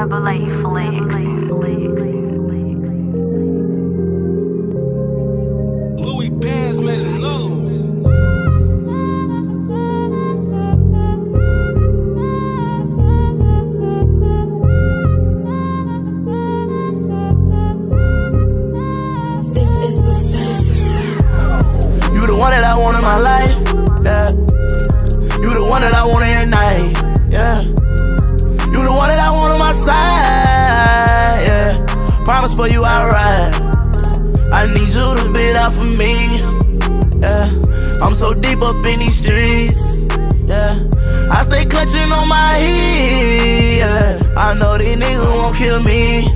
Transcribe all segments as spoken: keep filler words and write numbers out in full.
Double A Flex. Louis Bands made another one. This is the sound. You the one that I want in my life, yeah. You the one that I want every night, yeah. You the one that I want on my side, yeah. Promise for you I ride. I need you to be there for me, yeah. I'm so deep up in these streets, yeah. I stay clutching on my heat, yeah. I know these niggas won't kill me.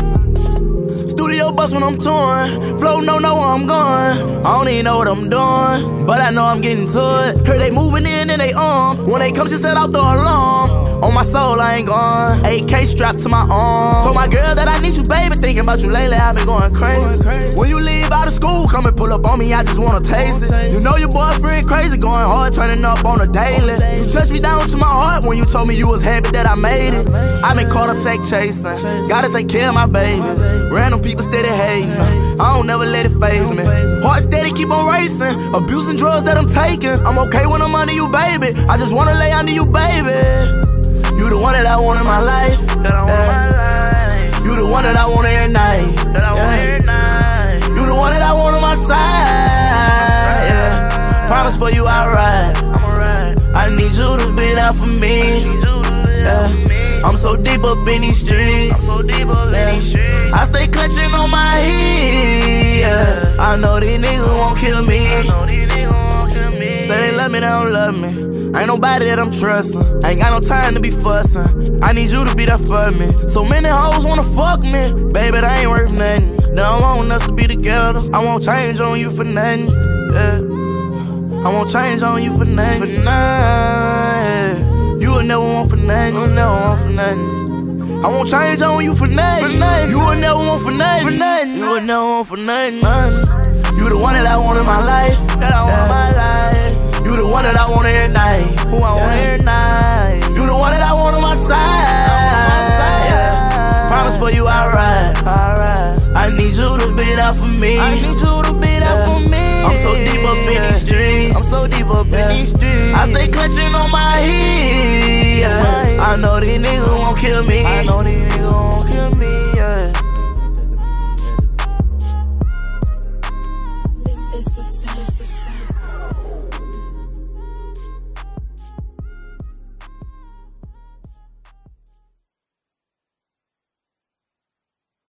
Studio bus when I'm torn, flow don't know where I'm going. I don't even know what I'm doing, but I know I'm getting to it. Heard they moving in and they on. When they come, she set off the alarm. On my soul, I ain't gone. A K strapped to my arm. Told my girl that I need you, baby. Thinking about you lately, I've been going crazy. When you leave out of school, come and pull up on me, I just wanna taste it. You know your boyfriend crazy, going hard, turning up on a daily. You touched me down to my heart when you told me you was happy that I made it. I've been caught up sack chasing, gotta take care of my babies. Random people steady hating, I don't never let it faze me. Heart steady keep on racing, abusing drugs that I'm taking. I'm okay when I'm under you, baby. I just wanna lay under you, baby. You the one that I want in my life, that I want yeah. in my life. You the one that I want every night, that I want yeah. every night. You the one that I want on my side, yeah. Promise for you I ride, I'ma ride. I need you to be there for me, yeah. I'm so deep up in these streets, I'm so deep up yeah. in these streets. I stay clutching on my heat, yeah. I know these niggas won't kill me. I know these niggas won't kill me. Say they love me, they don't love me. Ain't nobody that I'm trusting. Ain't got no time to be fussing. I need you to be there for me. So many hoes wanna fuck me, baby, that ain't worth nothing. They don't want us to be together. I won't change on you for nothing, yeah. I won't change on you for nothing, for nothing. You will never want for nothing, you will never want for nothing. I won't change on you for nothing, for nothing. You will never want for nothing, for nothing. You will never want for nothing, nothing. You the one that I want in my life, that I want yeah. in my life. You the one that I want every night, who I want yeah. every night. You the one that I want on my side, yeah. Promise for you I ride, I ride. I need you to be there for me. I need you to be there yeah. for me. I'm so deep up in these streets, I'm so deep up yeah. in these streets. I stay clutching on my heat, yeah. I know these niggas won't kill me. I know these niggas won't kill me.